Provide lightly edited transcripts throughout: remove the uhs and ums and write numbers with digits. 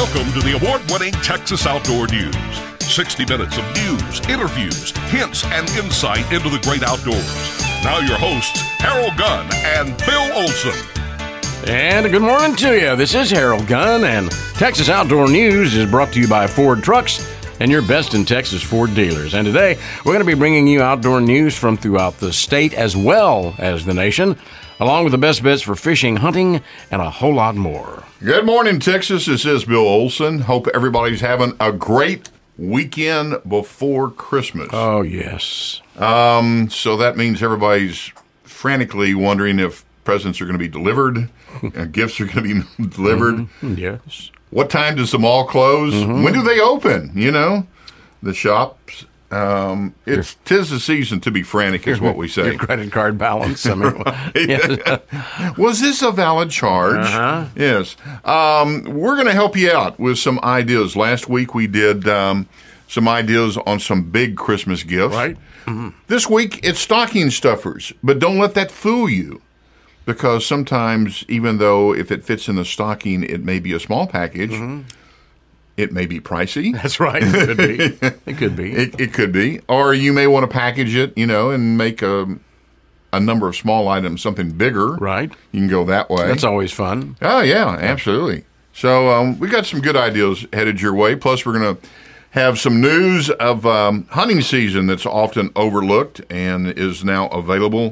Welcome to the award-winning Texas Outdoor News. 60 minutes of news, interviews, hints, and insight into the great outdoors. Now your hosts, Harold Gunn and Bill Olson. And good morning to you. This is Harold Gunn, and Texas Outdoor News is brought to you by Ford Trucks and your best in Texas Ford dealers. And today, we're going to be bringing you outdoor news from throughout the state as well as the nation, along with the best bets for fishing, hunting, and a whole lot more. Good morning, Texas. This is Bill Olson. Hope everybody's having a great weekend before Christmas. Oh, yes. So that means everybody's frantically wondering if presents are going to be delivered, gifts are going to be delivered. Yes. What time does the mall close? When do they open? You know, the shops. Tis the season to be frantic, is what we say. Your credit card balance. I mean, yes. Was this a valid charge? Yes. We're going to help you out with some ideas. Last week we did some ideas on some big Christmas gifts. Right. This week it's stocking stuffers, but don't let that fool you. Because sometimes, even though if it fits in the stocking, it may be a small package, it may be pricey. That's right. It could be. It could be. It could be. Or you may want to package it, and make a number of small items something bigger. Right. You can go that way. That's always fun. Oh, yeah, absolutely. So we got some good ideas headed your way. Plus, we're going to have some news of hunting season that's often overlooked and is now available.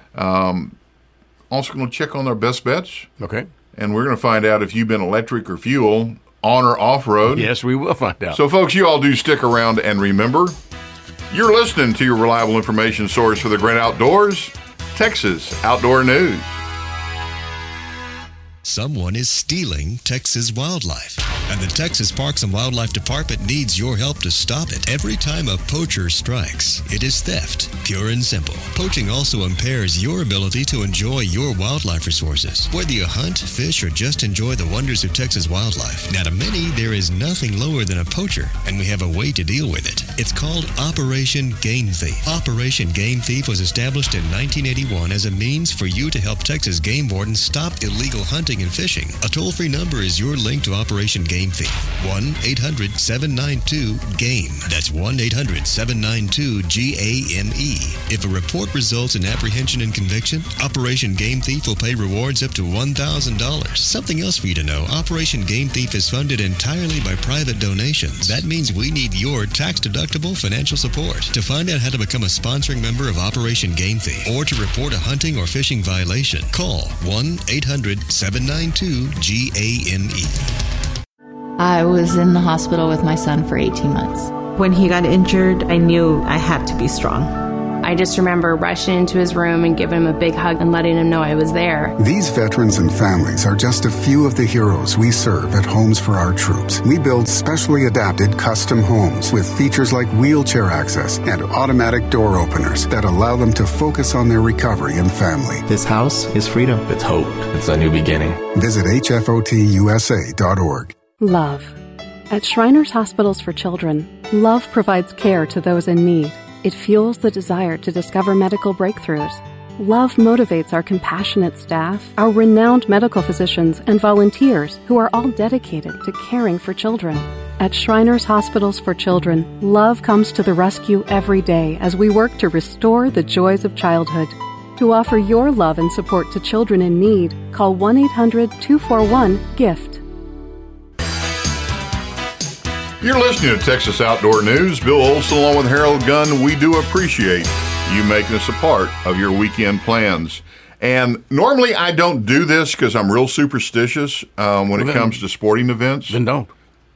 Also going to check on our best bets. Okay. And we're going to find out if you've been electric or fuel, on or off-road. Yes, we will find out. So, folks, you all do stick around and remember, you're listening to your reliable information source for the great outdoors, Texas Outdoor News. Someone is stealing Texas wildlife, and the Texas Parks and Wildlife Department needs your help to stop it. Every time a poacher strikes, it is theft, pure and simple. Poaching also impairs your ability to enjoy your wildlife resources. Whether you hunt, fish, or just enjoy the wonders of Texas wildlife, now to many, there is nothing lower than a poacher, and we have a way to deal with it. It's called Operation Game Thief. Operation Game Thief was established in 1981 as a means for you to help Texas game wardens stop illegal hunting and fishing. A toll-free number is your link to Operation Game Thief. 1-800-792-GAME. That's 1-800-792-GAME. If a report results in apprehension and conviction, Operation Game Thief will pay rewards up to $1,000. Something else for you to know, Operation Game Thief is funded entirely by private donations. That means we need your tax-deductible financial support. To find out how to become a sponsoring member of Operation Game Thief or to report a hunting or fishing violation, call 1-800-792-GAME. I was in the hospital with my son for 18 months. When he got injured, I knew I had to be strong. I just remember rushing into his room and giving him a big hug and letting him know I was there. These veterans and families are just a few of the heroes we serve at Homes for Our Troops. We build specially adapted custom homes with features like wheelchair access and automatic door openers that allow them to focus on their recovery and family. This house is freedom. It's hope. It's a new beginning. Visit hfotusa.org. Love. At Shriners Hospitals for Children, love provides care to those in need. It fuels the desire to discover medical breakthroughs. Love motivates our compassionate staff, our renowned medical physicians, and volunteers who are all dedicated to caring for children. At Shriners Hospitals for Children, love comes to the rescue every day as we work to restore the joys of childhood. To offer your love and support to children in need, call 1-800-241-GIFT. You're listening to Texas Outdoor News. Bill Olson along with Harold Gunn. We do appreciate you making us a part of your weekend plans. And normally I don't do this because I'm real superstitious when it comes to sporting events. Then don't.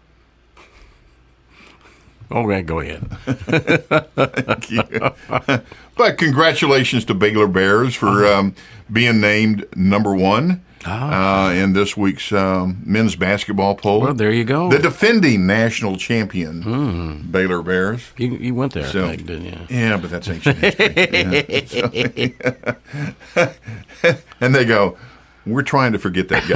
Okay, go ahead. Thank you. But congratulations to Baylor Bears for being named number one in this week's men's basketball poll. Well, there you go. The defending national champion, Baylor Bears. You went there, I think, didn't you? Yeah, but that's ancient history. And they go, we're trying to forget that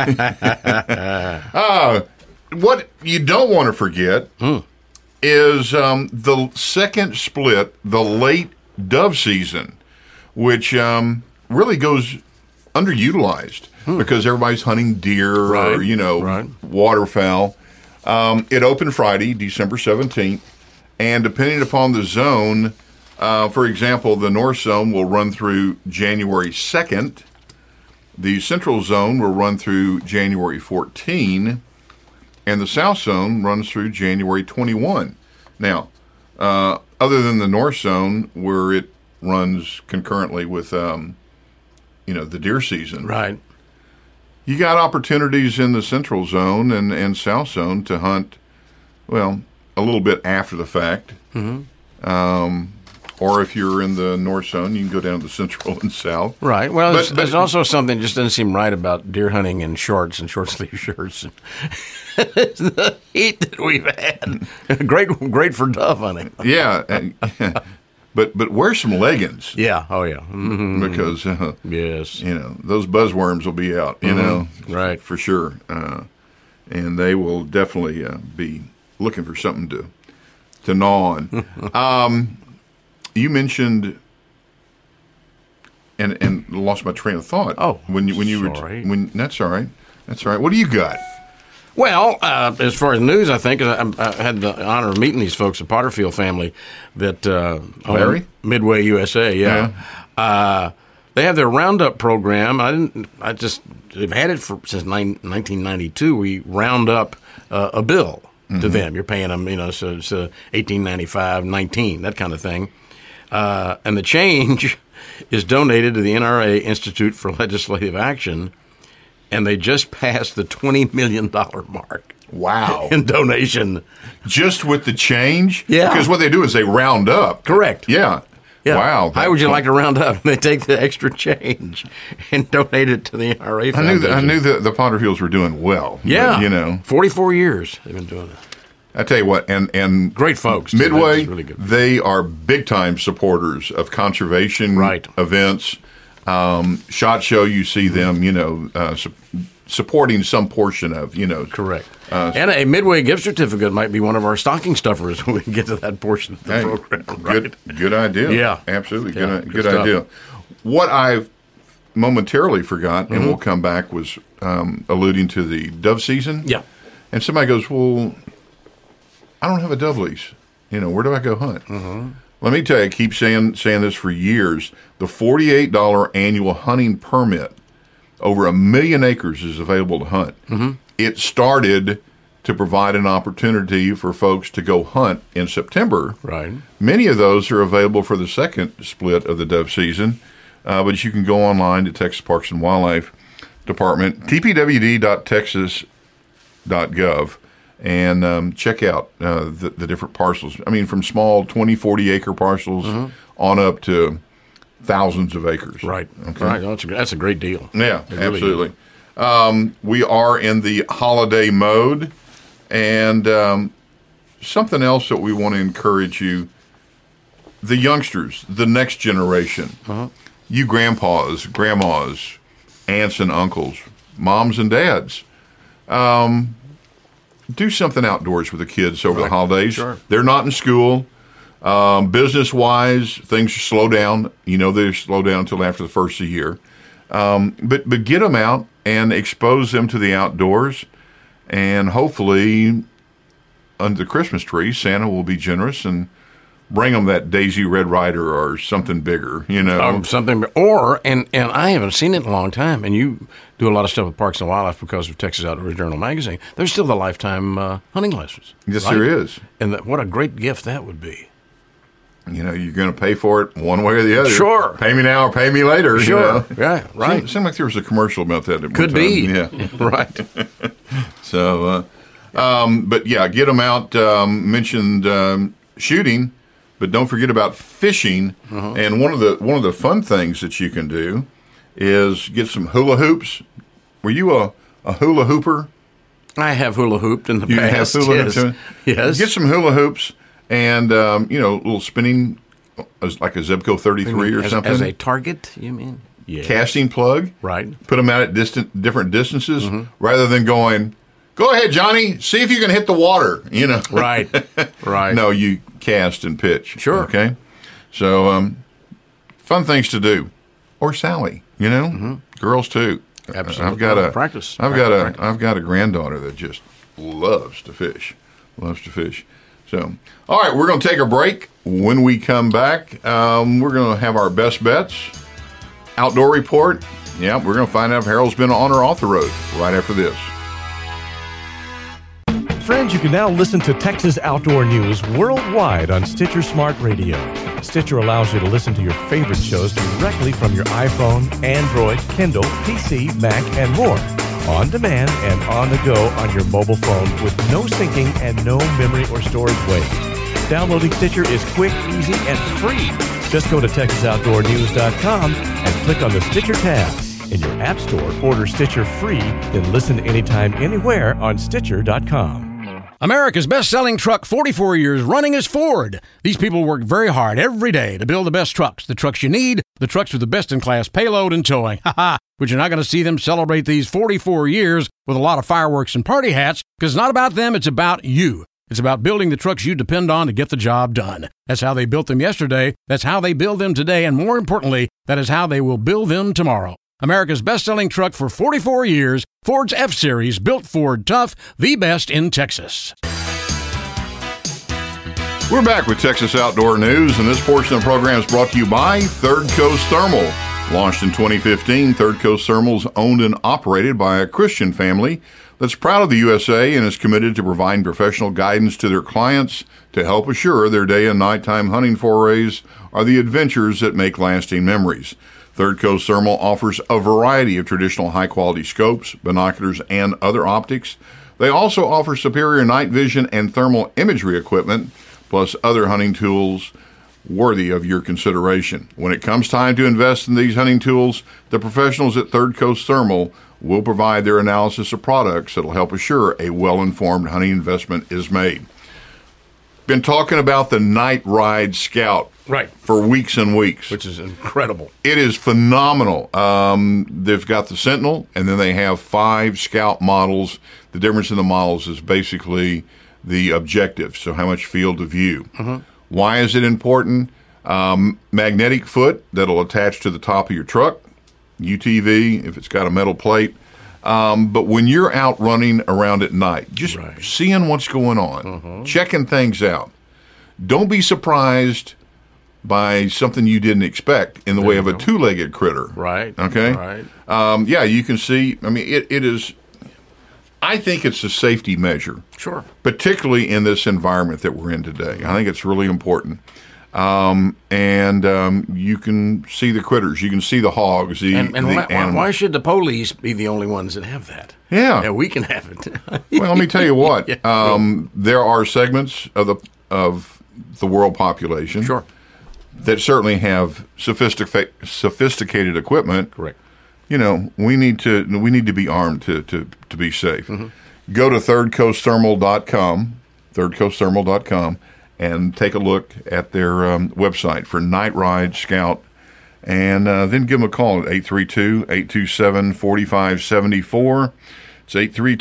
guy. What you don't want to forget is the second split, the late dove season, which really goes underutilized because everybody's hunting deer or, waterfowl. It opened Friday, December 17th, and depending upon the zone, for example, the North Zone will run through January 2nd. The Central Zone will run through January 14, and the South Zone runs through January 21. Now, other than the North Zone, where it runs concurrently with, the deer season. Right. You got opportunities in the Central Zone and South Zone to hunt, well, a little bit after the fact. Or if you're in the North Zone, you can go down to the Central and South. Right. Well, there's also something that just doesn't seem right about deer hunting in shorts and short-sleeve shirts. It's the heat that we've had. Great for dove hunting. Yeah. But wear some leggings. Yeah. Oh, yeah. Mm-hmm. Because, yes, those buzzworms will be out, right. For sure. And they will definitely be looking for something to gnaw on. You mentioned, and lost my train of thought. Oh, when you sorry. That's all right. That's all right. What do you got? Well, as far as news, I think I had the honor of meeting these folks, the Potterfield family, that Larry? Midway USA. Yeah. They have their Roundup program. They've had it since 1992. We round up a bill to them. You're paying them, so it's $18.95, $19, that kind of thing. And the change is donated to the NRA Institute for Legislative Action, and they just passed the $20 million mark. Wow. In donation. Just with the change? Yeah. Because what they do is they round up. Correct. Yeah. Yeah. Wow. How would you like to round up? They take the extra change and donate it to the NRA Foundation. I knew the Potterfields were doing well. Yeah. But, 44 years they've been doing it. I tell you what, and great folks. Midway, really good. They are big time supporters of conservation events. SHOT Show, you see them, supporting some portion of, Correct. And a Midway gift certificate might be one of our stocking stuffers when we get to that portion of the program. Right? Good idea. Yeah. Absolutely. Yeah, good idea. What I momentarily forgot, and we'll come back, was alluding to the dove season. Yeah. And somebody goes, well, I don't have a dove lease. Where do I go hunt? Let me tell you, I keep saying this for years. The $48 annual hunting permit, over 1 million acres, is available to hunt. It started to provide an opportunity for folks to go hunt in September. Right. Many of those are available for the second split of the dove season, but you can go online to Texas Parks and Wildlife Department, tpwd.texas.gov, and check out the different parcels. I mean, from small 20, 40 acre parcels on up to thousands of acres. Right. Okay. Right. That's a great deal. Yeah, It really absolutely. We are in the holiday mode, and something else that we want to encourage you, the youngsters, the next generation, you grandpas, grandmas, aunts and uncles, moms and dads, do something outdoors with the kids over the holidays. Sure. They're not in school. Business-wise, things slow down. They slow down until after the first of the year. But get them out and expose them to the outdoors, and hopefully under the Christmas tree, Santa will be generous and bring them that Daisy Red Ryder or something bigger, something, and I haven't seen it in a long time, and you do a lot of stuff with Parks and Wildlife because of Texas Outdoors Journal magazine. There's still the lifetime hunting license. Yes, right? there is. And what a great gift that would be. You're going to pay for it one way or the other. Sure. Pay me now or pay me later. Sure. Yeah, right. Seemed like there was a commercial about that at Could one time. be. Yeah. Right. So, but yeah, get them out. Mentioned shooting, but don't forget about fishing. And one of the fun things that you can do is get some hula hoops. Were you a hula hooper? I have hula hooped in the past. You have hula hoops? Yes. Get some hula hoops and, little spinning, like a Zebco 33 or something. As a target, you mean? Yeah. Casting plug. Right. Put them out at different distances rather than going, go ahead, Johnny, see if you can hit the water, Right. Right. No, you cast and pitch. Sure. Okay. So, fun things to do. Or Sally, girls too. Absolutely. I've got a granddaughter that just loves to fish. So, all right, we're going to take a break. When we come back, we're going to have our best bets, outdoor report. Yeah, we're going to find out if Harold's been on or off the road right after this. Friends, you can now listen to Texas Outdoor News worldwide on Stitcher Smart Radio. Stitcher allows you to listen to your favorite shows directly from your iPhone, Android, Kindle, PC, Mac, and more. On demand and on the go on your mobile phone with no syncing and no memory or storage waste. Downloading Stitcher is quick, easy, and free. Just go to TexasOutdoorNews.com and click on the Stitcher tab. In your app store, order Stitcher free, then listen anytime, anywhere on Stitcher.com. America's best-selling truck 44 years running is Ford. These people work very hard every day to build the best trucks, the trucks you need, the trucks with the best-in-class payload and towing. Ha-ha! But you're not going to see them celebrate these 44 years with a lot of fireworks and party hats, because it's not about them, it's about you. It's about building the trucks you depend on to get the job done. That's how they built them yesterday, that's how they build them today, and more importantly, that is how they will build them tomorrow. America's best-selling truck for 44 years, Ford's F-Series, built Ford tough, the best in Texas. We're back with Texas Outdoor News, and this portion of the program is brought to you by Third Coast Thermal. Launched in 2015, Third Coast Thermal is owned and operated by a Christian family that's proud of the USA and is committed to providing professional guidance to their clients to help assure their day and nighttime hunting forays are the adventures that make lasting memories. Third Coast Thermal offers a variety of traditional high-quality scopes, binoculars, and other optics. They also offer superior night vision and thermal imagery equipment, plus other hunting tools worthy of your consideration. When it comes time to invest in these hunting tools, the professionals at Third Coast Thermal will provide their analysis of products that will help assure a well-informed hunting investment is made. Been talking about the Night Ride Scout for weeks and weeks. Which is incredible. It is phenomenal. They've got the Sentinel, and then they have 5 Scout models. The difference in the models is basically the objective, so how much field of view. Why is it important? Magnetic foot that'll attach to the top of your truck, UTV if it's got a metal plate. But when you're out running around at night, just seeing what's going on, checking things out, don't be surprised by something you didn't expect in the way of a two-legged critter. Okay? Yeah, you can see, I mean, it is, I think it's a safety measure. Sure. Particularly in this environment that we're in today. I think it's really important. You can see the critters. You can see the hogs, the animals. Why should the police be the only ones that have that? Yeah. We can have it. Well, let me tell you what. There are segments of the world population that certainly have sophisticated equipment. Correct. You know, we need to be armed to be safe. Go to thirdcoastthermal.com, and take a look at their website for Night Ride Scout, and then give them a call at 832-827-4574. It's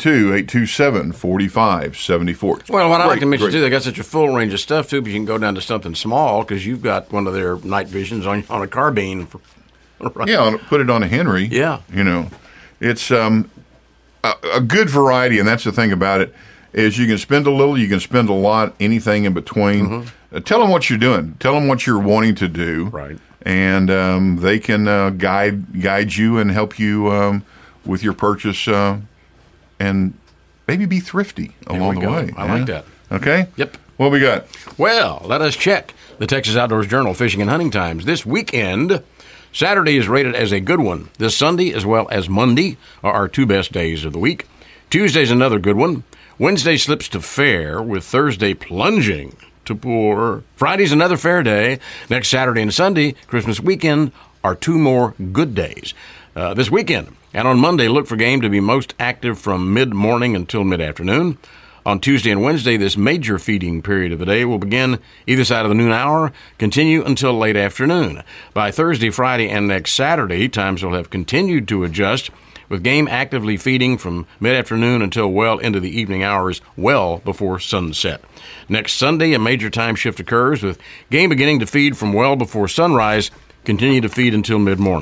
832-827-4574. Well, what I like to mention, too, they got such a full range of stuff, too, but you can go down to something small because you've got one of their night visions on a carbine. Yeah, put it on a Henry. Yeah. You know, it's a good variety, and that's the thing about it, is you can spend a little, you can spend a lot, anything in between. Tell them what you're doing. Tell them what you're wanting to do. Right. And they can guide you and help you with your purchase and maybe be thrifty along the way. I like that. Okay? Yep. What we got? Well, let us check the Texas Outdoors Journal Fishing and Hunting Times. This weekend, Saturday is rated as a good one. This Sunday as well as Monday are our 2 best days of the week. Tuesday's another good one. Wednesday slips to fair, with Thursday plunging to poor. Friday's another fair day. Next Saturday and Sunday, Christmas weekend, are 2 more good days. This weekend, and on Monday, look for game to be most active from mid-morning until mid-afternoon. On Tuesday and Wednesday, this major feeding period of the day will begin either side of the noon hour, continue until late afternoon. By Thursday, Friday, and next Saturday, times will have continued to adjust, with game actively feeding from mid-afternoon until well into the evening hours, well before sunset. Next Sunday, a major time shift occurs, with game beginning to feed from well before sunrise, continue to feed until mid-morning.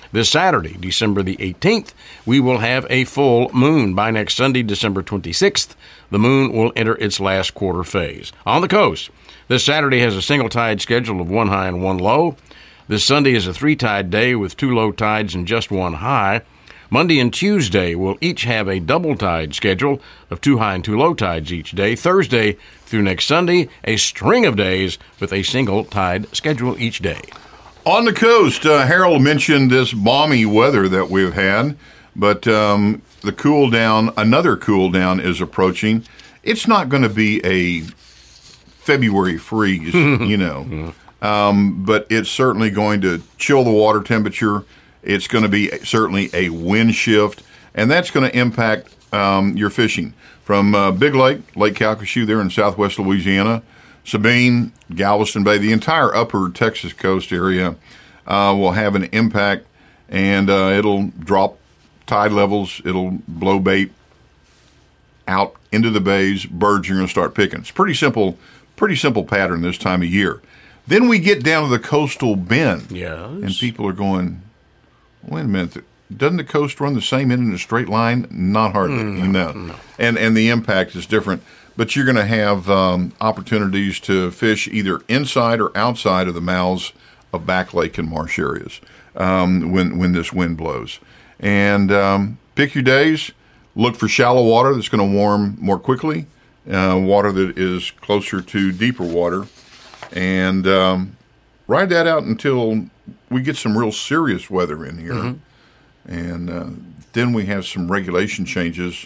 This Saturday, December the 18th, we will have a full moon. By next Sunday, December 26th, the moon will enter its last quarter phase. On the coast, this Saturday has a single tide schedule of 1 high and 1 low. This Sunday is a 3-tide day with 2 low tides and just 1 high. Monday and Tuesday will each have a double tide schedule of 2 high and 2 low tides each day. Thursday through next Sunday, a string of days with a single tide schedule each day. On the coast, Harold mentioned this balmy weather that we've had, but the cool down, another cool down is approaching. It's not going to be a February freeze, but it's certainly going to chill the water temperature. It's going to be certainly a wind shift, and that's going to impact your fishing. From Big Lake, Lake Calcasieu there in southwest Louisiana, Sabine, Galveston Bay, the entire upper Texas coast area will have an impact, and it'll drop tide levels. It'll blow bait out into the bays. Birds are going to start picking. It's pretty simple pattern this time of year. Then we get down to the coastal bend, and people are going, wait a minute, doesn't the coast run the same in a straight line? Not hardly, no. And the impact is different. But you're going to have opportunities to fish either inside or outside of the mouths of back lake and marsh areas when this wind blows. And pick your days. Look for shallow water that's going to warm more quickly, water that is closer to deeper water. And ride that out until we get some real serious weather in here. And then we have some regulation changes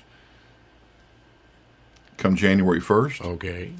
come January 1st. Okay.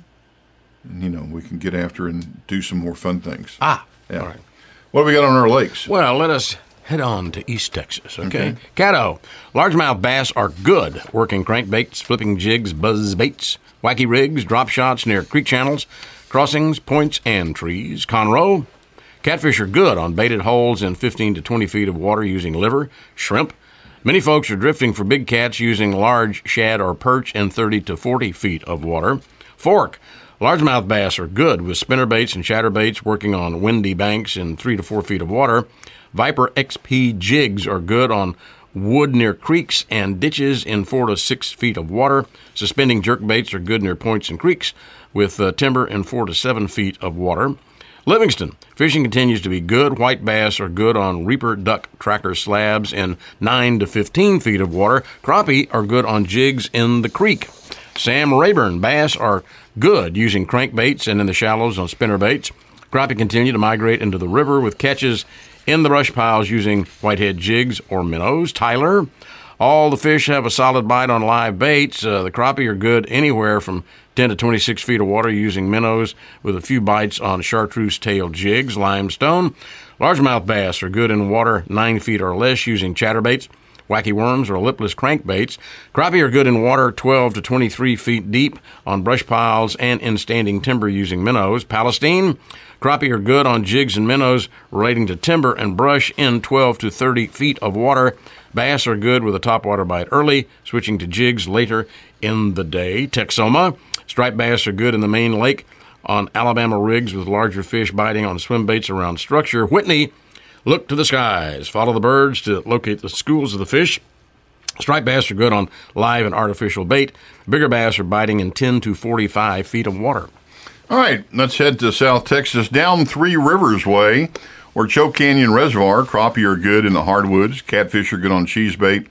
And, we can get after and do some more fun things. All right. What have we got on our lakes? Well, let us head on to East Texas, okay? Caddo. Largemouth bass are good working crankbaits, flipping jigs, buzz baits, wacky rigs, drop shots near creek channels, crossings, points, and trees. Conroe. Catfish are good on baited holes in 15 to 20 feet of water using liver, shrimp. Many folks are drifting for big cats using large shad or perch in 30 to 40 feet of water. Fork. Largemouth bass are good with spinnerbaits and chatterbaits working on windy banks in 3 to 4 feet of water. Viper XP jigs are good on wood near creeks and ditches in 4 to 6 feet of water. Suspending jerkbaits are good near points and creeks with timber in 4 to 7 feet of water. Livingston. Fishing continues to be good. White bass are good on reaper duck tracker slabs in 9 to 15 feet of water. Crappie are good on jigs in the creek. Sam Rayburn. Bass are good using crankbaits and in the shallows on spinnerbaits. Crappie continue to migrate into the river with catches in the brush piles using whitehead jigs or minnows. Tyler. All the fish have a solid bite on live baits. The crappie are good anywhere from 10 to 26 feet of water using minnows with a few bites on chartreuse tail jigs. Limestone. Largemouth bass are good in water 9 feet or less using chatterbaits, wacky worms, or lipless crankbaits. Crappie are good in water 12 to 23 feet deep on brush piles and in standing timber using minnows. Palestine. Crappie are good on jigs and minnows relating to timber and brush in 12 to 30 feet of water. Bass are good with a topwater bite early, switching to jigs later in the day. Texoma. Striped bass are good in the main lake on Alabama rigs with larger fish biting on swim baits around structure. Whitney. Look to the skies. Follow the birds to locate the schools of the fish. Striped bass are good on live and artificial bait. Bigger bass are biting in 10 to 45 feet of water. All right, let's head to South Texas, down Three Rivers Way, where Choke Canyon Reservoir. Crappie are good in the hardwoods. Catfish are good on cheese bait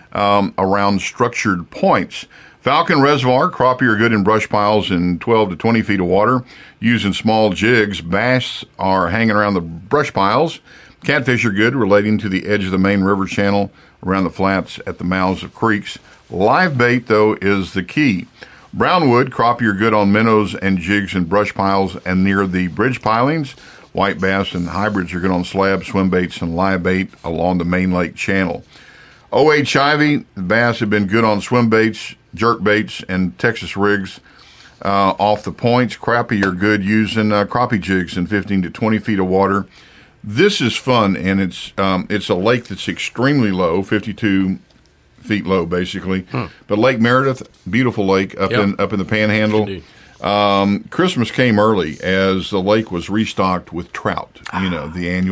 around structured points. Falcon Reservoir. Crappie are good in brush piles in 12 to 20 feet of water using small jigs. Bass are hanging around the brush piles. Catfish are good relating to the edge of the main river channel around the flats at the mouths of creeks. Live bait, though, is the key. Brownwood. Crappie are good on minnows and jigs and brush piles and near the bridge pilings. White bass and hybrids are good on slabs, swim baits, and live bait along the main lake channel. O.H. Ivy. Bass have been good on swim baits, jerk baits, and Texas rigs off the points. Crappie are good using crappie jigs in 15 to 20 feet of water. This is fun, and it's a lake that's extremely low, 52 feet low, basically. But Lake Meredith, beautiful lake up in the Panhandle. Christmas came early as the lake was restocked with trout. The annual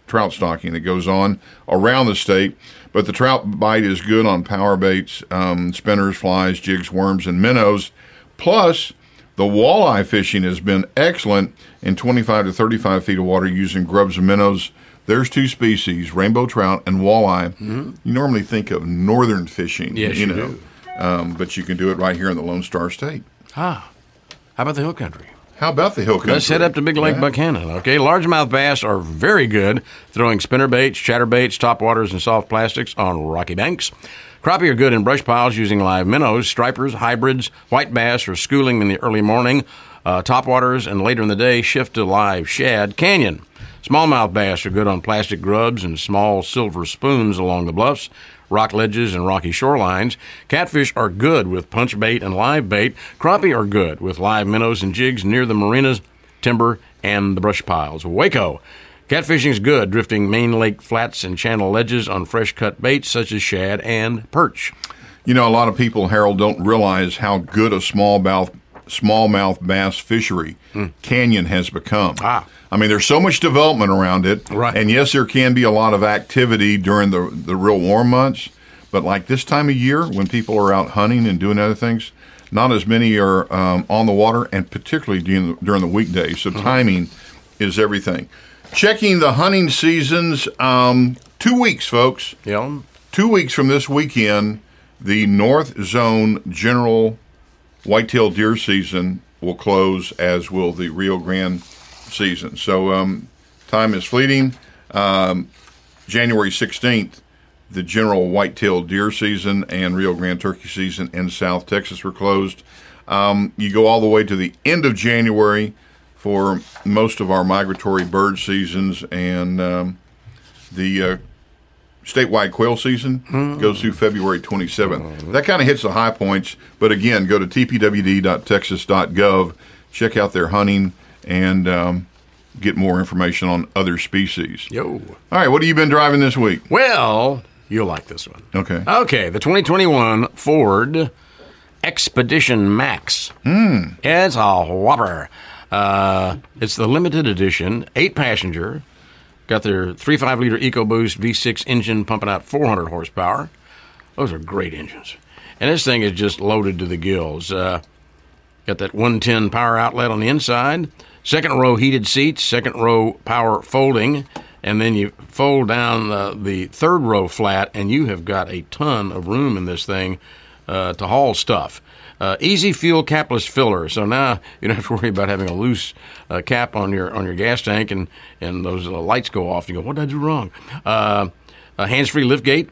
trout stocking that goes on around the state. But the trout bite is good on power baits, spinners, flies, jigs, worms, and minnows. Plus, the walleye fishing has been excellent in 25 to 35 feet of water using grubs and minnows. There's two species, rainbow trout and walleye. Mm-hmm. You normally think of northern fishing. Yes, you know. But you can do it right here in the Lone Star State. How about the hill country? How about the hill country? Let's head up to Big Lake Buchanan, okay? Largemouth bass are very good throwing spinner baits, chatterbaits, topwaters, and soft plastics on rocky banks. Crappie are good in brush piles using live minnows, stripers, hybrids, white bass are schooling in the early morning. Topwaters and later in the day shift to live shad. Canyon. Smallmouth bass are good on plastic grubs and small silver spoons along the bluffs, rock ledges, and rocky shorelines. Catfish are good with punch bait and live bait. Crappie are good with live minnows and jigs near the marinas, timber, and the brush piles. Waco. Catfishing is good, drifting main lake flats and channel ledges on fresh-cut baits such as shad and perch. You know, a lot of people, Harold, don't realize how good a smallmouth bass fishery Canyon has become. I mean, there's so much development around it. Right. And yes, there can be a lot of activity during the real warm months. But like this time of year when people are out hunting and doing other things, not as many are on the water, and particularly during the weekdays. So timing is everything. Checking the hunting seasons, 2 weeks, folks. Yeah. 2 weeks from this weekend, the North Zone General Whitetail Deer season will close, as will the Rio Grande season. So time is fleeting. January 16th, the General Whitetail Deer season and Rio Grande Turkey season in South Texas were closed. You go all the way to the end of January for most of our migratory bird seasons, and the statewide quail season goes through February 27th. That kind of hits the high points, but again, go to tpwd.texas.gov, check out their hunting, and get more information on other species. Yo. All right, what have you been driving this week? Well, you'll like this one. Okay. Okay, the 2021 Ford Expedition Max. It's a whopper. It's the limited edition, 8-passenger. Got their 3.5-liter EcoBoost V6 engine pumping out 400 horsepower. Those are great engines. And this thing is just loaded to the gills. Got that 110 power outlet on the inside, second row heated seats, second row power folding, and then you fold down the third row flat, and you have got a ton of room in this thing to haul stuff. Easy fuel capless filler, so now you don't have to worry about having a loose cap on your gas tank, and those lights go off. And you go, what did I do wrong? Hands-free liftgate,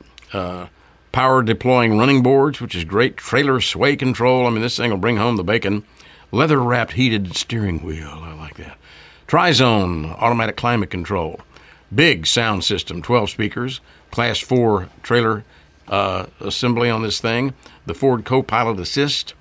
power deploying running boards, which is great. Trailer sway control. I mean, this thing will bring home the bacon. Leather-wrapped heated steering wheel. I like that. Tri-zone automatic climate control. Big sound system, 12 speakers. Class 4 trailer assembly on this thing. The Ford Co-Pilot Assist.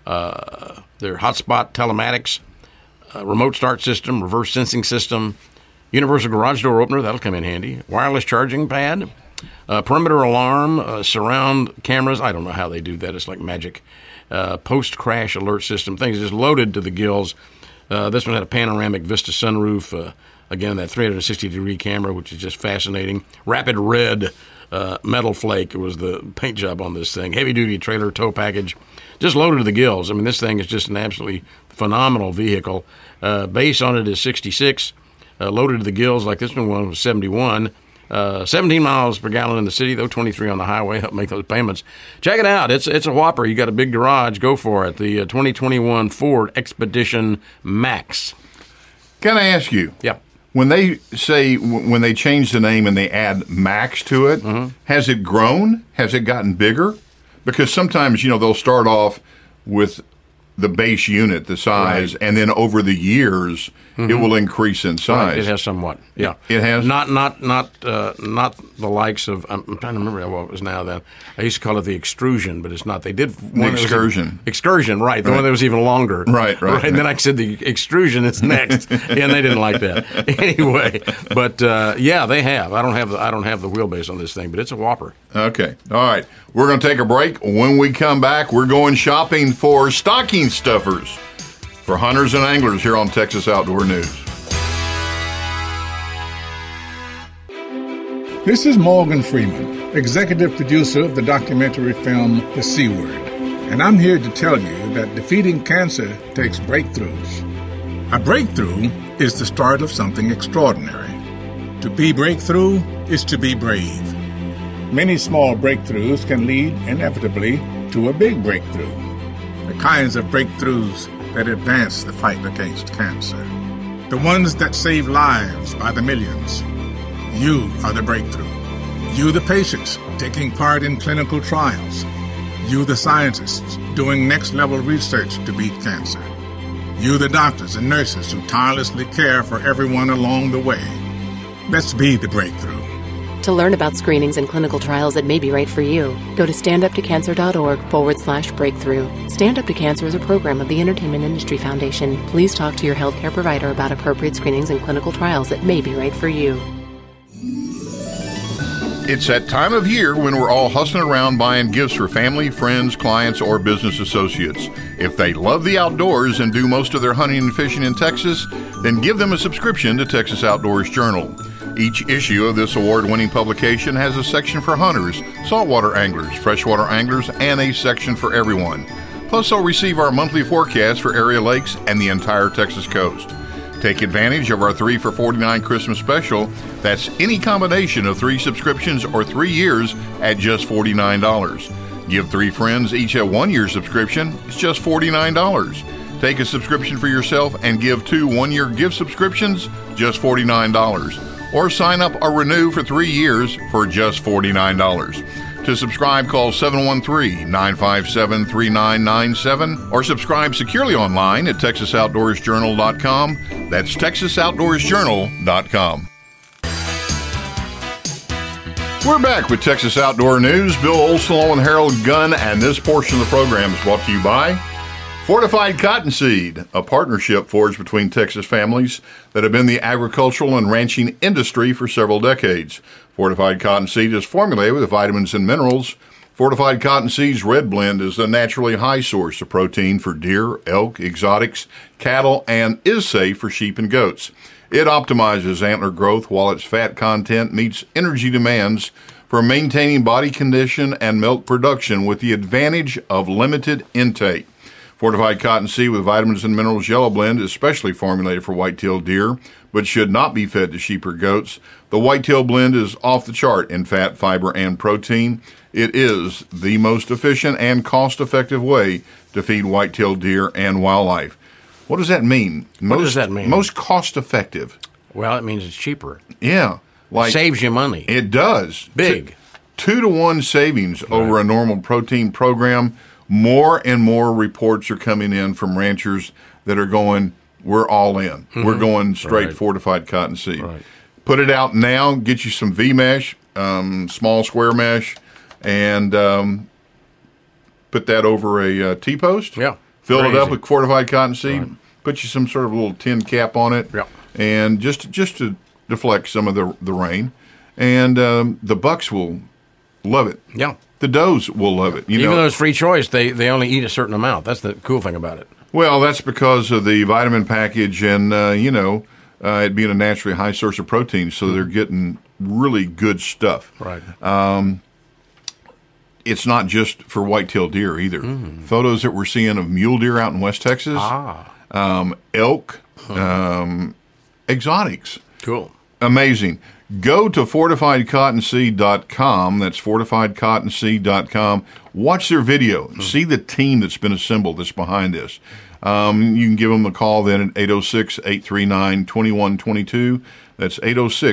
Their hotspot telematics. Remote start system. Reverse sensing system. Universal garage door opener. That'll come in handy. Wireless charging pad. Perimeter alarm. Surround cameras. I don't know how they do that. It's like magic. Post-crash alert system. Things just loaded to the gills. This one had a panoramic Vista sunroof. Again, that 360-degree camera, which is just fascinating. Rapid red metal flake was the paint job on this thing. Heavy-duty trailer tow package. Just loaded to the gills. I mean, this thing is just an absolutely phenomenal vehicle. Base on it is 66. Loaded to the gills like this one was 71. 17 miles per gallon in the city, though 23 on the highway. Help make those payments. Check it out. It's a whopper. You got a big garage. Go for it. The 2021 Ford Expedition Max. Can I ask you? Yeah. When they change the name and they add Max to it, has it grown? Has it gotten bigger? Because sometimes, they'll start off with the base unit, the size, and then over the years, it will increase in size. Right. It has somewhat, yeah. It has? Not the likes of, I'm trying to remember what it was now then. I used to call it the extrusion, but it's not. They did one excursion. Excursion, right. The one that was even longer. Right. And then I said the extrusion is next, and they didn't like that. Anyway, but yeah, they have. I don't have the wheelbase on this thing, but it's a whopper. Okay. All right. We're going to take a break. When we come back, we're going shopping for stocking stuffers for hunters and anglers here on Texas Outdoor News. This is Morgan Freeman, executive producer of the documentary film The C Word, and I'm here to tell you that defeating cancer takes breakthroughs. A breakthrough is the start of something extraordinary. To be breakthrough is to be brave. Many small breakthroughs can lead inevitably to a big breakthrough. The kinds of breakthroughs that advance the fight against cancer. The ones that save lives by the millions. You are the breakthrough. You the patients taking part in clinical trials. You the scientists doing next-level research to beat cancer. You the doctors and nurses who tirelessly care for everyone along the way. Let's be the breakthrough. To learn about screenings and clinical trials that may be right for you, go to standuptocancer.org/breakthrough. Stand Up to Cancer is a program of the Entertainment Industry Foundation. Please talk to your healthcare provider about appropriate screenings and clinical trials that may be right for you. It's that time of year when we're all hustling around buying gifts for family, friends, clients, or business associates. If they love the outdoors and do most of their hunting and fishing in Texas, then give them a subscription to Texas Outdoors Journal. Each issue of this award-winning publication has a section for hunters, saltwater anglers, freshwater anglers, and a section for everyone. Plus, they'll receive our monthly forecast for area lakes and the entire Texas coast. Take advantage of our 3 for $49 Christmas special. That's any combination of 3 subscriptions or 3 years at just $49. Give 3 friends each a 1-year subscription. It's just $49. Take a subscription for yourself and give 2 1-year gift subscriptions, just $49. Or sign up or renew for 3 years for just $49. To subscribe, call 713-957-3997 or subscribe securely online at TexasOutdoorsJournal.com. That's TexasOutdoorsJournal.com. We're back with Texas Outdoor News. Bill Olson along with Harold Gunn, and this portion of the program is brought to you by Fortified Cottonseed, a partnership forged between Texas families that have been in the agricultural and ranching industry for several decades. Fortified Cottonseed is formulated with vitamins and minerals. Fortified Cottonseed's Red Blend is a naturally high source of protein for deer, elk, exotics, cattle, and is safe for sheep and goats. It optimizes antler growth while its fat content meets energy demands for maintaining body condition and milk production with the advantage of limited intake. Fortified Cottonseed with vitamins and minerals yellow blend is specially formulated for white-tailed deer, but should not be fed to sheep or goats. The white-tail blend is off the chart in fat, fiber, and protein. It is the most efficient and cost-effective way to feed white-tailed deer and wildlife. What does that mean? What does that mean? Most cost-effective. Well, it means it's cheaper. Yeah. Saves you money. It does. Big. 2-to-1 savings over a normal protein program. More and more reports are coming in from ranchers that are going, we're all in. Mm-hmm. We're going straight Fortified Cottonseed. Right. Put it out now, get you some V-mesh, small square mesh, and put that over a T-post. Yeah. Fill it up with Fortified Cottonseed. Right. Put you some sort of little tin cap on it. Yeah. And just to deflect some of the rain. And the bucks will love it. Yeah. The does will love it. Even though it's free choice, they only eat a certain amount. That's the cool thing about it. Well, that's because of the vitamin package and, it being a naturally high source of protein, so they're getting really good stuff. Right. It's not just for white-tailed deer either. Mm. Photos that we're seeing of mule deer out in West Texas, elk, exotics. Cool. Amazing. Go to FortifiedCottonseed.com. That's FortifiedCottonseed.com. Watch their video. See the team that's been assembled that's behind this. You can give them a call then at 806-839-2122. That's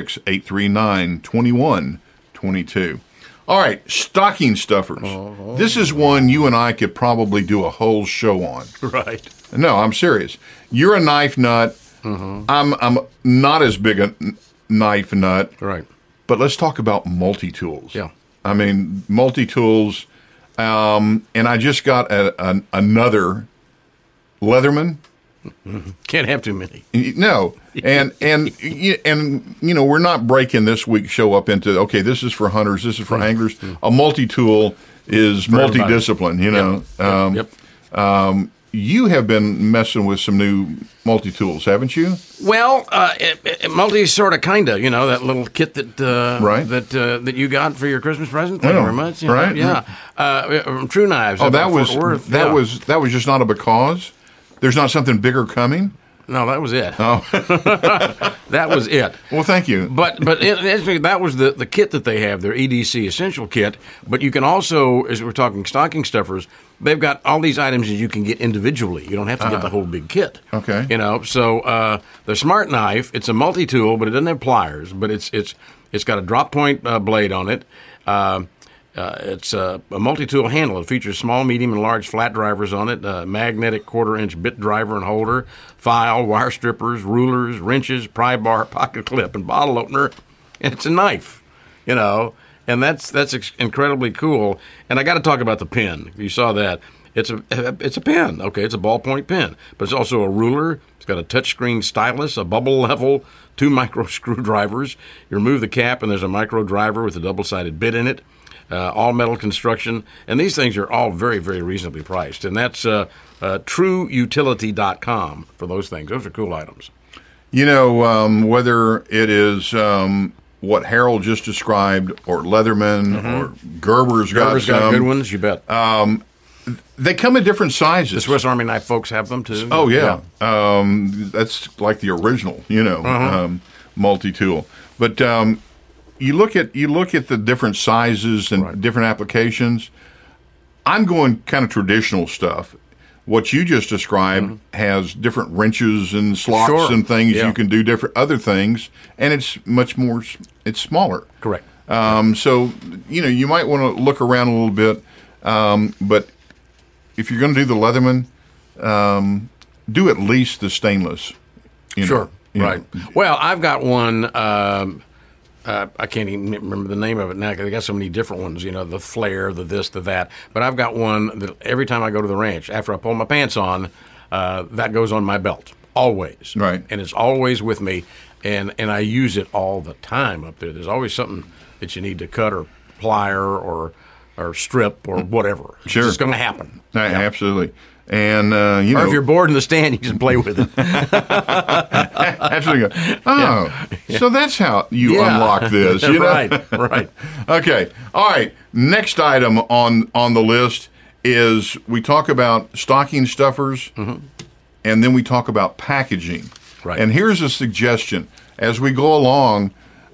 806-839-2122. All right, stocking stuffers. Uh-huh. This is one you and I could probably do a whole show on. Right. No, I'm serious. You're a knife nut. Uh-huh. I'm not as big a knife nut. Right. But let's talk about multi-tools. Yeah. I mean, multi-tools. And I just got another Leatherman. Can't have too many. No. And we're not breaking this week's show up into, okay, this is for hunters, this is for anglers. A multi-tool is multi-discipline, you know. Yep. you have been messing with some new multi-tools, haven't you? Well, multi sort of, kind of, that little kit that that you got for your Christmas present. Thank you very much. Right? Yeah. From True Knives. Oh, that was just not a because? There's not something bigger coming? No, that was it. Oh. That was it. Well, thank you. But actually, that was the kit that they have, their EDC Essential Kit. But you can also, as we're talking stocking stuffers, they've got all these items that you can get individually. You don't have to get the whole big kit. Okay. So the Smart Knife, it's a multi-tool, but it doesn't have pliers. But it's got a drop point blade on it. It's a multi-tool handle. It features small, medium, and large flat drivers on it, magnetic quarter-inch bit driver and holder, file, wire strippers, rulers, wrenches, pry bar, pocket clip, and bottle opener. And it's a knife, and that's incredibly cool. And I got to talk about the pen. You saw that. It's a pen. Okay, it's a ballpoint pen, but it's also a ruler. It's got a touchscreen stylus, a bubble level, 2 micro screwdrivers. You remove the cap, and there's a micro driver with a double-sided bit in it. All metal construction, and these things are all very, very reasonably priced. And that's trueutility.com for those things. Those are cool items. Whether it is what Harold just described, or Leatherman, or Gerber's got good ones, you bet. They come in different sizes. The Swiss Army knife folks have them too. Oh yeah. That's like the original, multi-tool. But You look at the different sizes and different applications. I'm going kind of traditional stuff. What you just described has different wrenches and slots and things. You can do different other things, and it's it's smaller. Correct. So you might want to look around a little bit, but if you're going to do the Leatherman, do at least the stainless. Right. Well, I've got one. I can't even remember the name of it now because I got so many different ones, the flare, the this, the that. But I've got one that every time I go to the ranch, after I pull my pants on, that goes on my belt, always. Right. And it's always with me, and I use it all the time up there. There's always something that you need to cut or plier or strip or whatever. Sure. It's just going to happen. Absolutely. And, or if you're bored in the stand, you can play with it. Absolutely. So that's how you unlock this. Right. Okay. All right. Next item on the list is we talk about stocking stuffers, and then we talk about packaging. Right. And here's a suggestion. As we go along,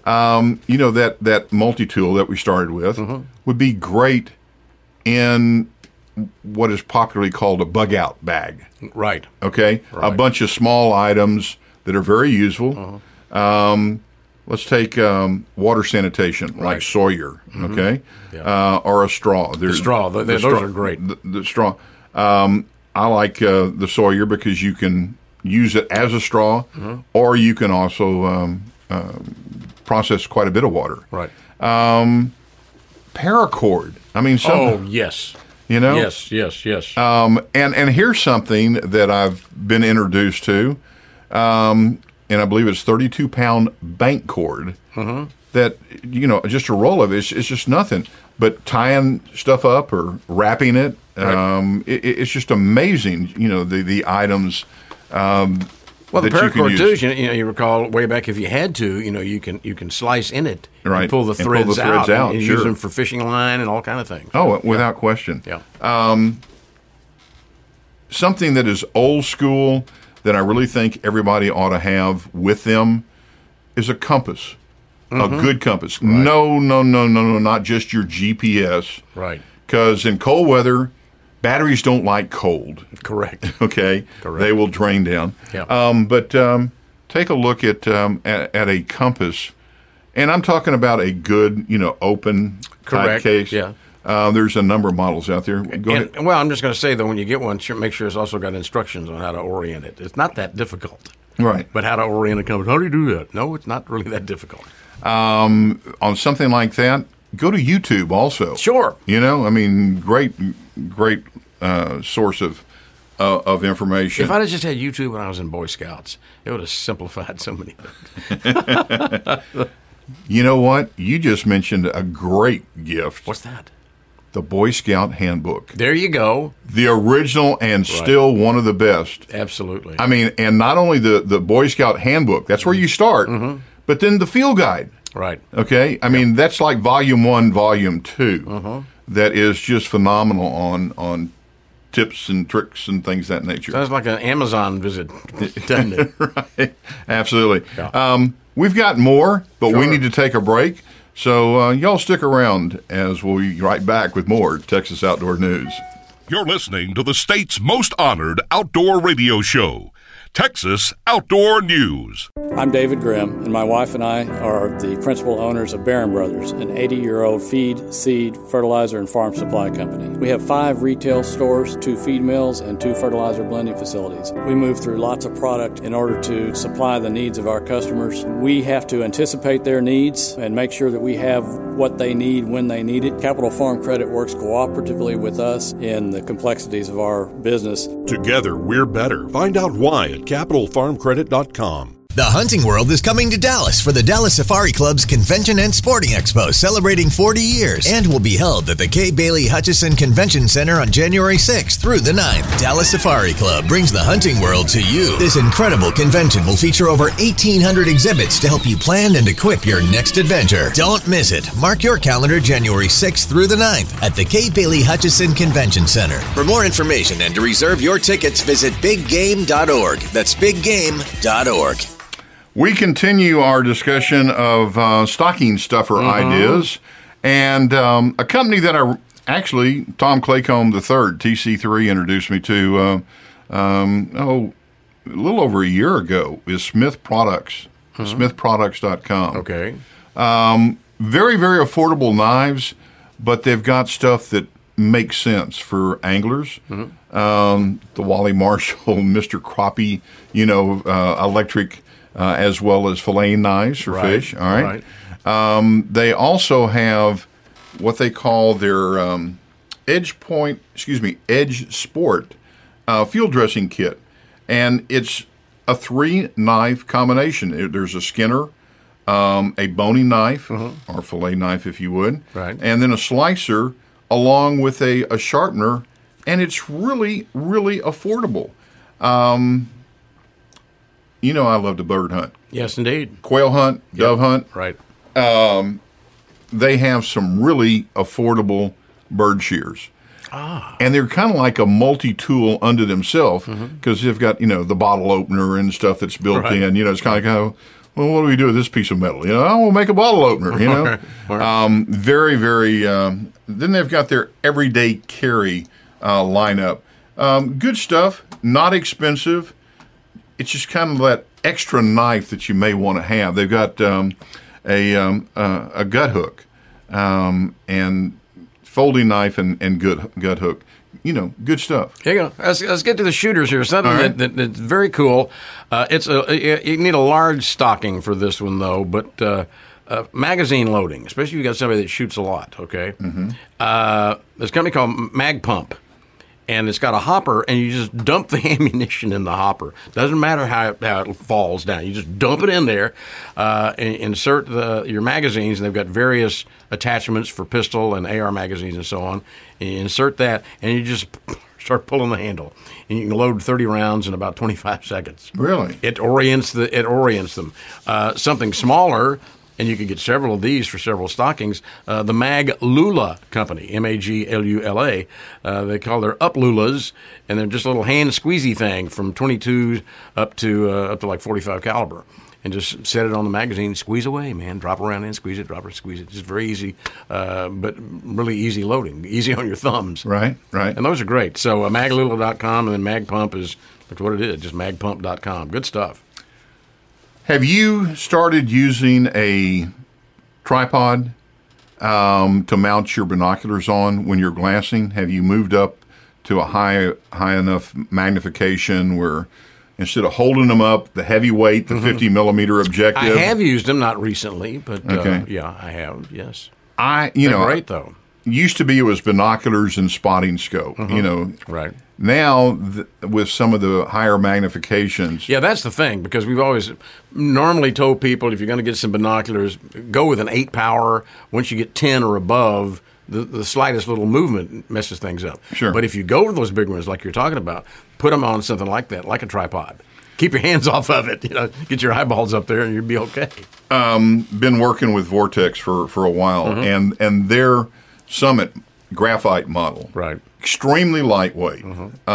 that multi-tool that we started with would be great in what is popularly called a bug-out bag. Right. Okay? Right. A bunch of small items that are very useful. Let's take water sanitation, like Sawyer, okay? Yeah. Or a straw. The straw. Those are great. The straw. I like the Sawyer because you can use it as a straw, or you can also process quite a bit of water. Right. Paracord. I mean, yes. Yes. And here's something that I've been introduced to, and I believe it's 32-pound bank cord that, just a roll of it, it's just nothing. But tying stuff up or wrapping it, it's just amazing, the items well, the paracord too, you recall way back if you had to, you can slice in it, and pull the threads out, and use them for fishing line and all kind of things. Oh, without question. Yeah. Something that is old school that I really think everybody ought to have with them is a compass, a good compass. Right. No, not just your GPS. Right. Because in cold weather, batteries don't like cold. Correct. Okay. Correct. They will drain down. Yeah. But take a look at a compass, and I'm talking about a good, open type case. Yeah. There's a number of models out there. Go ahead. Well, I'm just going to say that when you get one, make sure it's also got instructions on how to orient it. It's not that difficult. Right. But how to orient a compass. How do you do that? No, it's not really that difficult. On something like that, go to YouTube also. Sure. Great source of information. If I'd have just had YouTube when I was in Boy Scouts, it would have simplified so many things. You know what? You just mentioned a great gift. What's that? the Boy Scout Handbook. There you go. The original and still one of the best. Absolutely. I mean, and not only the Boy Scout Handbook, that's where you start, but then the field guide. Right. Okay? I mean, that's like volume 1, volume 2. That is just phenomenal on tips and tricks and things of that nature. Sounds like an Amazon visit, doesn't it? Right. Absolutely. Yeah. We've got more, but we need to take a break. So y'all stick around as we'll be right back with more Texas Outdoor News. You're listening to the state's most honored outdoor radio show, Texas Outdoor News. I'm David Grimm, and my wife and I are the principal owners of Barron Brothers, an 80-year-old feed, seed, fertilizer, and farm supply company. We have 5 retail stores, 2 feed mills, and 2 fertilizer blending facilities. We move through lots of product in order to supply the needs of our customers. We have to anticipate their needs and make sure that we have what they need when they need it. Capital Farm Credit works cooperatively with us in the complexities of our business. Together, we're better. Find out why at CapitalFarmCredit.com. The hunting world is coming to Dallas for the Dallas Safari Club's Convention and Sporting Expo, celebrating 40 years, and will be held at the Kay Bailey Hutchison Convention Center on January 6th through the 9th. Dallas Safari Club brings the hunting world to you. This incredible convention will feature over 1,800 exhibits to help you plan and equip your next adventure. Don't miss it. Mark your calendar January 6th through the 9th at the Kay Bailey Hutchison Convention Center. For more information and to reserve your tickets, visit biggame.org. That's biggame.org. We continue our discussion of stocking stuffer ideas, and a company that Tom Claycomb III, TC3, introduced me to a little over a year ago, is Smith Products, smithproducts.com. Okay. Very, very affordable knives, but they've got stuff that makes sense for anglers. The Wally Marshall, Mr. Crappie, electric as well as filleting knives for fish. All right. They also have what they call their Edge Sport field dressing kit, and it's a 3-knife combination. There's a skinner, a boning knife or fillet knife, if you would, and then a slicer along with a sharpener, and it's really, really affordable. I love to bird hunt. Yes, indeed. Quail hunt, dove hunt. Right. They have some really affordable bird shears. And they're kind of like a multi-tool unto themselves because they've got, the bottle opener and stuff that's built in. It's kind of well, what do we do with this piece of metal? We'll make a bottle opener, Very, very, then they've got their everyday carry lineup. Good stuff, not expensive. It's just kind of that extra knife that you may want to have. They've got a gut hook and folding knife and gut hook. Good stuff. Here you go. Let's get to the shooters here. Something that's very cool. You need a large stocking for this one, though, but magazine loading, especially if you got somebody that shoots a lot, okay? There's a company called Mag Pump. And it's got a hopper, and you just dump the ammunition in the hopper. Doesn't matter how it falls down. You just dump it in there, and insert your magazines, and they've got various attachments for pistol and AR magazines and so on. And you insert that, and you just start pulling the handle. And you can load 30 rounds in about 25 seconds. Really? It orients them. Something smaller, and you can get several of these for several stockings. The Maglula company, Maglula, they call their up lulas, and they're just a little hand squeezy thing from 22 up to like 45 caliber, and just set it on the magazine, squeeze away, man. Drop around in, squeeze it, drop it, squeeze it. Just very easy, but really easy loading, easy on your thumbs. Right. And those are great. So Maglula.com, and then Magpump is what it is, just magpump.com. Good stuff. Have you started using a tripod to mount your binoculars on when you're glassing? Have you moved up to a high enough magnification where instead of holding them up, the heavy weight, the 50 millimeter objective? I have used them, not recently, but yeah, I have. Yes, They're great though. Used to be it was binoculars and spotting scope. Right. Now, with some of the higher magnifications. Yeah, that's the thing, because we've always normally told people if you're going to get some binoculars, go with an 8 power. Once you get 10 or above, the slightest little movement messes things up. Sure. But if you go to those big ones like you're talking about, put them on something like that, like a tripod. Keep your hands off of it. Get your eyeballs up there, and you'll be okay. Been working with Vortex for a while, and their Summit graphite model, right, extremely lightweight,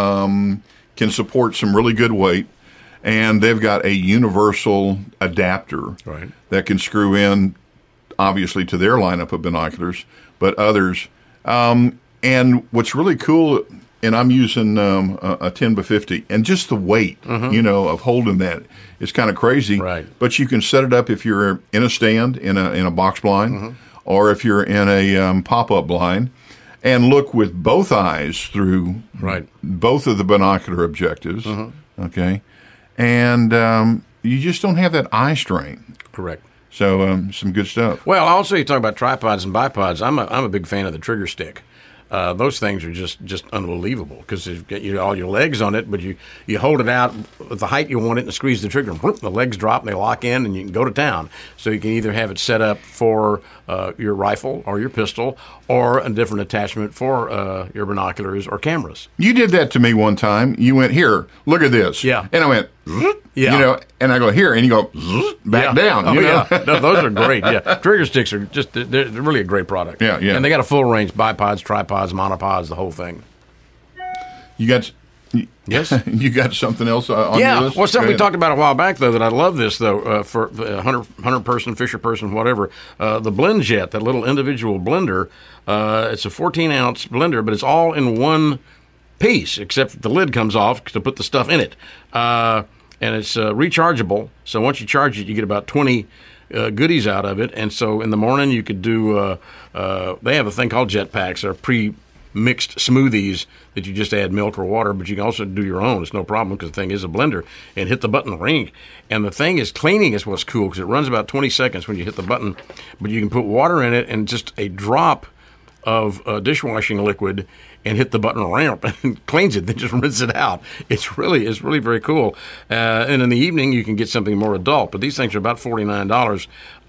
can support some really good weight, and they've got a universal adapter that can screw in, obviously, to their lineup of binoculars, but others. And what's really cool, and I'm using a 10 by 50, and just the weight, of holding that is kind of crazy. Right. But you can set it up if you're in a stand, in a box blind, or if you're in a pop-up blind, and look with both eyes through both of the binocular objectives. Okay, and you just don't have that eye strain. Correct. So some good stuff. Well, also you talk about tripods and bipods. I'm a big fan of the trigger stick. Those things are just unbelievable because you've got all your legs on it, but you hold it out at the height you want it and squeeze the trigger, and whoop, the legs drop and they lock in, and you can go to town. So you can either have it set up for your rifle or your pistol, or a different attachment for your binoculars or cameras. You did that to me one time. You went, here, look at this. Yeah. And I went, and I go, here, and you go, back down. Oh, yeah. No, those are great. Yeah. Trigger sticks are they're really a great product. Yeah. And they got a full range, bipods, tripods, monopods, the whole thing. You got... Yes, you got something else on your list? Well, something we talked about a while back, though, that I love this, though, for a hunter person, fisher person, whatever. The Blend Jet, that little individual blender, it's a 14-ounce blender, but it's all in one piece, except the lid comes off to put the stuff in it. And it's rechargeable, so once you charge it, you get about 20 goodies out of it. And so in the morning, you could do, they have a thing called jet packs. They're pre-mixed smoothies that you just add milk or water, but you can also do your own. It's no problem because the thing is a blender, and hit the button, ring. And the thing is cleaning is what's cool because it runs about 20 seconds when you hit the button, but you can put water in it and just a drop of dishwashing liquid and hit the button ramp and cleans it, then just rinse it out. It's really very cool. And in the evening, you can get something more adult, but these things are about $49.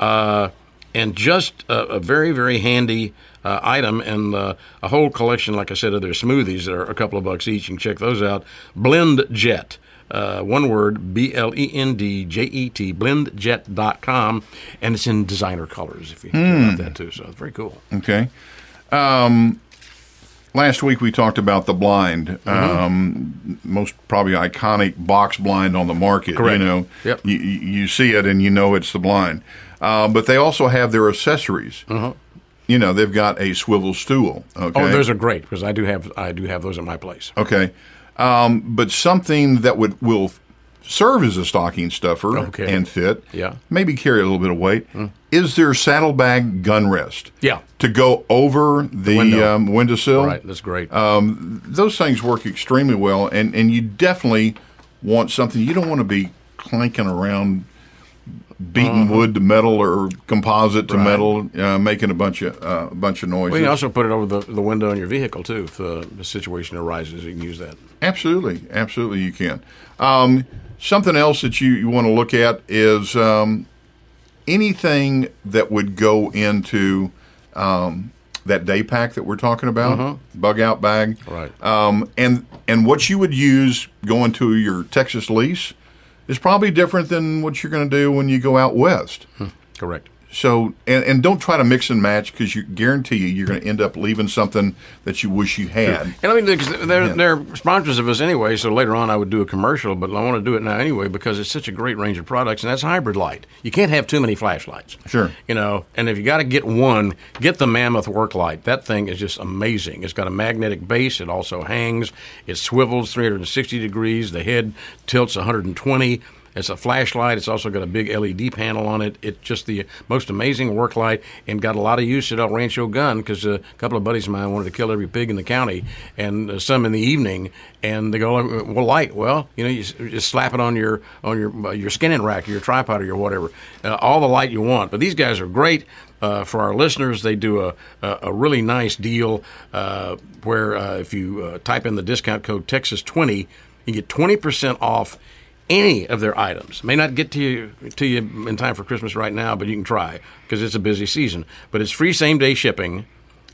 And just a very, very handy item, and a whole collection, like I said, of their smoothies that are a couple of bucks each. You can check those out. Blend Jet, one word, BLENDJET, blendjet.com, and it's in designer colors, if you care about that too. So it's very cool. Okay. Last week we talked about the blind, most probably iconic box blind on the market. Correct. Yep. You see it and you know it's the blind. But they also have their accessories. They've got a swivel stool. Okay? Oh, those are great because I do have those at my place. Okay. But something that will serve as a stocking stuffer and fit, maybe carry a little bit of weight, is their saddlebag gun rest. Yeah. To go over the windowsill. Right, that's great. Those things work extremely well, and you definitely want something. You don't want to be clanking around beaten wood to metal or composite to metal, making a bunch of noises. Well, you can also put it over the window in your vehicle, too, if the situation arises. You can use that. Absolutely you can. Something else that you want to look at is anything that would go into that day pack that we're talking about, bug out bag. Right. And what you would use going to your Texas lease is probably different than what you're going to do when you go out west. Correct. So, and don't try to mix and match because you guarantee you're going to end up leaving something that you wish you had. Sure. And I mean, they're sponsors of us anyway, so later on I would do a commercial, but I want to do it now anyway because it's such a great range of products, and that's hybrid light. You can't have too many flashlights. Sure. And if you got to get one, get the Mammoth work light. That thing is just amazing. It's got a magnetic base. It also hangs. It swivels 360 degrees. The head tilts 120. It's a flashlight. It's also got a big LED panel on it. It's just the most amazing work light and got a lot of use at El Rancho Gun because a couple of buddies of mine wanted to kill every pig in the county and some in the evening. And they go, well, light. Well, you just slap it on your skinning rack or your tripod or your whatever. All the light you want. But these guys are great. For our listeners, they do a really nice deal where if you type in the discount code Texas20, you get 20% off any of their items. May not get to you in time for Christmas right now, but you can try because it's a busy season. But it's free same-day shipping,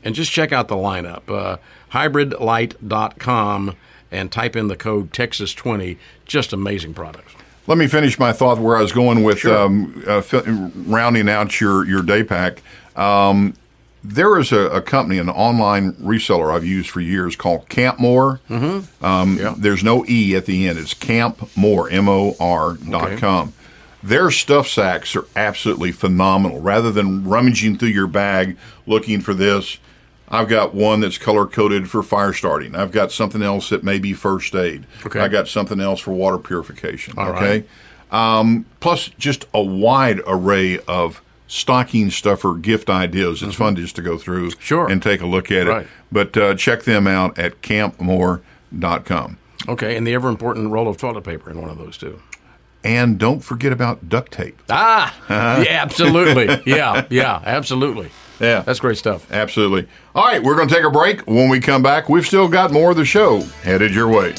and just check out the lineup. Hybridlight.com and type in the code Texas20. Just amazing products. Let me finish my thought where I was going with Sure. rounding out your day pack. There is a company, an online reseller I've used for years called Campmore. There's no E at the end. It's Campmore, MOR.com. Their stuff sacks are absolutely phenomenal. Rather than rummaging through your bag looking for this, I've got one that's color-coded for fire starting. I've got something else that may be first aid. Okay. I got something else for water purification. All okay. Plus, just a wide array of stocking stuffer gift ideas. It's fun just to go through and take a look at it. But check them out at campmore.com. Okay, and the ever-important roll of toilet paper in one of those, too. And don't forget about duct tape. Yeah, absolutely. Yeah, absolutely. Yeah. That's great stuff. Absolutely. All right, we're going to take a break. When we come back, we've still got more of the show headed your way.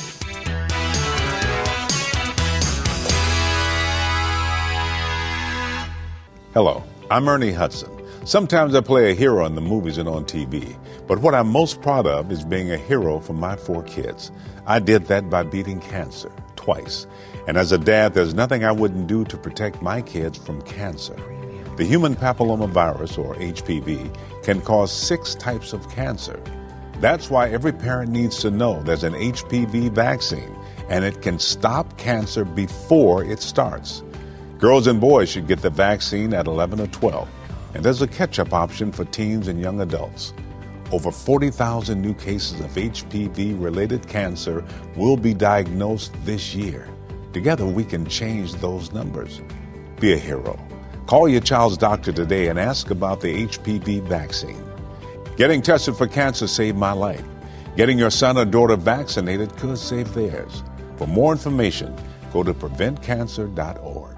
Hello, I'm Ernie Hudson. Sometimes I play a hero in the movies and on TV, but what I'm most proud of is being a hero for my 4 kids. I did that by beating cancer twice. And as a dad, there's nothing I wouldn't do to protect my kids from cancer. The human papillomavirus, or HPV, can cause 6 types of cancer. That's why every parent needs to know there's an HPV vaccine, and it can stop cancer before it starts. Girls and boys should get the vaccine at 11 or 12, and there's a catch-up option for teens and young adults. Over 40,000 new cases of HPV-related cancer will be diagnosed this year. Together, we can change those numbers. Be a hero. Call your child's doctor today and ask about the HPV vaccine. Getting tested for cancer saved my life. Getting your son or daughter vaccinated could save theirs. For more information, go to preventcancer.org.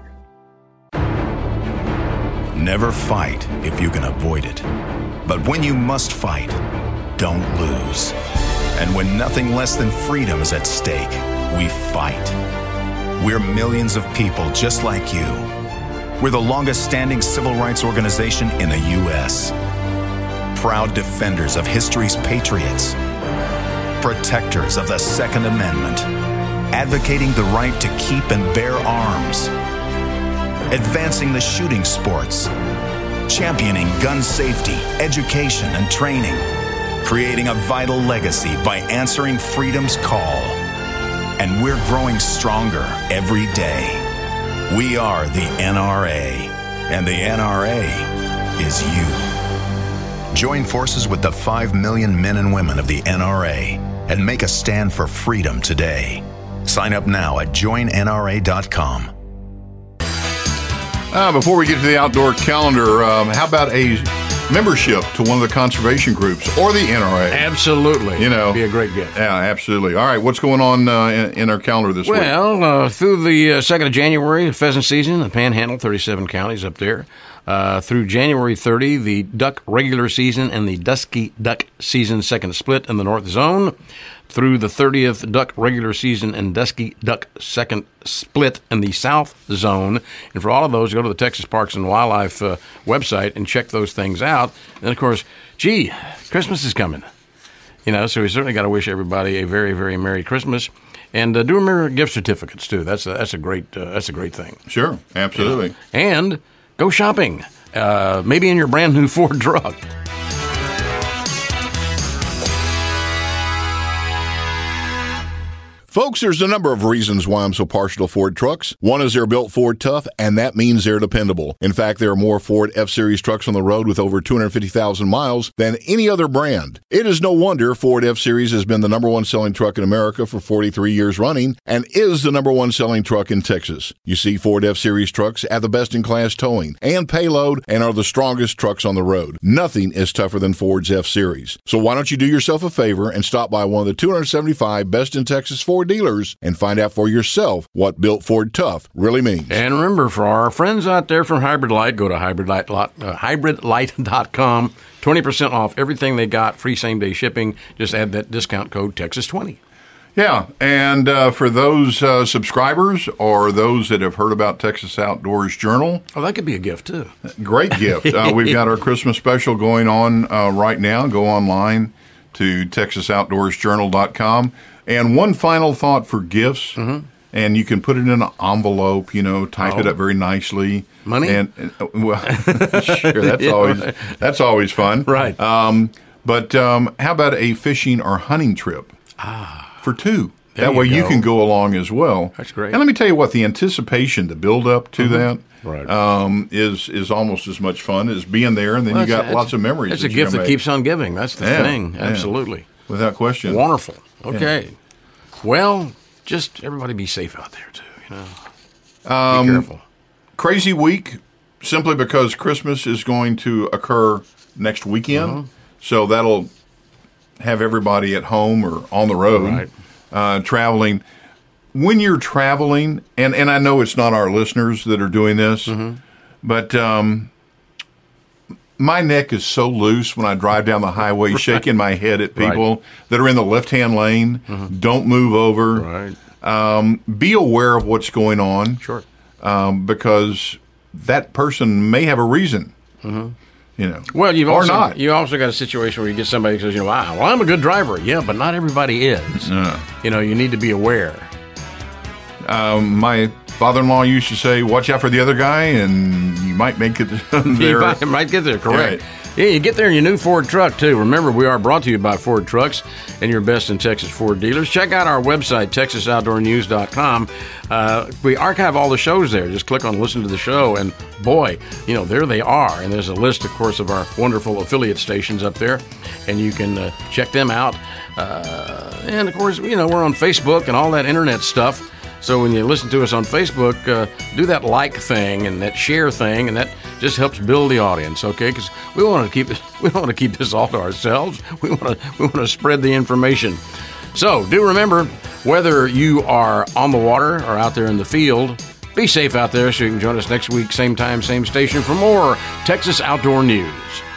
Never fight if you can avoid it. But when you must fight, don't lose. And when nothing less than freedom is at stake, we fight. We're millions of people just like you. We're the longest-standing civil rights organization in the U.S. Proud defenders of history's patriots. Protectors of the Second Amendment. Advocating the right to keep and bear arms. Advancing the shooting sports. Championing gun safety, education, and training. Creating a vital legacy by answering freedom's call. And we're growing stronger every day. We are the NRA, and the NRA is you. Join forces with the 5 million men and women of the NRA and make a stand for freedom today. Sign up now at joinnra.com. Before we get to the outdoor calendar, how about a membership to one of the conservation groups or the NRA? Absolutely. Be a great gift. Yeah, absolutely. All right, what's going on in our calendar this week? Well, through the 2nd of January, pheasant season, the Panhandle, 37 counties up there. Through January 30, the duck regular season and the dusky duck season second split in the North Zone. Through the 30th, duck regular season and dusky duck second split in the South Zone. And for all of those, go to the Texas Parks and Wildlife website and check those things out. And, of course, Christmas is coming. So we certainly got to wish everybody a very, very Merry Christmas. And do remember gift certificates, too. That's a great thing. Sure, absolutely. And go shopping, maybe in your brand new Ford truck. Folks, there's a number of reasons why I'm so partial to Ford trucks. One is they're built Ford tough, and that means they're dependable. In fact, there are more Ford F-Series trucks on the road with over 250,000 miles than any other brand. It is no wonder Ford F-Series has been the number 1 selling truck in America for 43 years running and is the number 1 selling truck in Texas. You see, Ford F-Series trucks have the best-in-class towing and payload and are the strongest trucks on the road. Nothing is tougher than Ford's F-Series. So why don't you do yourself a favor and stop by one of the 275 best-in-Texas Ford dealers and find out for yourself what built Ford tough really means. And remember, for our friends out there from Hybrid Light, go to hybridlight.com. 20% off everything they got, free same-day shipping. Just add that discount code Texas20. Yeah, and for those subscribers or those that have heard about Texas Outdoors Journal. Oh, that could be a gift, too. Great gift. We've got our Christmas special going on right now. Go online to TexasOutdoorsJournal.com. And one final thought for gifts, and you can put it in an envelope, type it up very nicely. Money? And well, sure, that's always fun. Right. But how about a fishing or hunting trip? For two. That way you can go along as well. That's great. And let me tell you what, the anticipation, the build up to that is almost as much fun as being there, and then you got lots of memories. It's a gift that keeps on giving. That's the thing. Absolutely. Yeah. Without question. Wonderful. Okay. Yeah. Well, just everybody be safe out there too, Be careful. Crazy week, simply because Christmas is going to occur next weekend. So that'll have everybody at home or on the road traveling. When you're traveling, and I know it's not our listeners that are doing this, but my neck is so loose when I drive down the highway, shaking my head at people that are in the left-hand lane. Don't move over. Be aware of what's going on. Sure. Because that person may have a reason. Well, you also got a situation where you get somebody who says, wow, well, I'm a good driver. Yeah, but not everybody is. You need to be aware. My father-in-law used to say, watch out for the other guy, and you might make it there. You might get there, correct. Yeah, you get there in your new Ford truck, too. Remember, we are brought to you by Ford Trucks and your best in Texas Ford dealers. Check out our website, TexasOutdoorNews.com. We archive all the shows there. Just click on Listen to the Show, and boy, there they are. And there's a list, of course, of our wonderful affiliate stations up there, and you can check them out. And, of course, we're on Facebook and all that internet stuff. So when you listen to us on Facebook, do that like thing and that share thing, and that just helps build the audience, okay? Because we don't want to keep this all to ourselves. We want to spread the information. So do remember, whether you are on the water or out there in the field, be safe out there. So you can join us next week, same time, same station, for more Texas Outdoor News.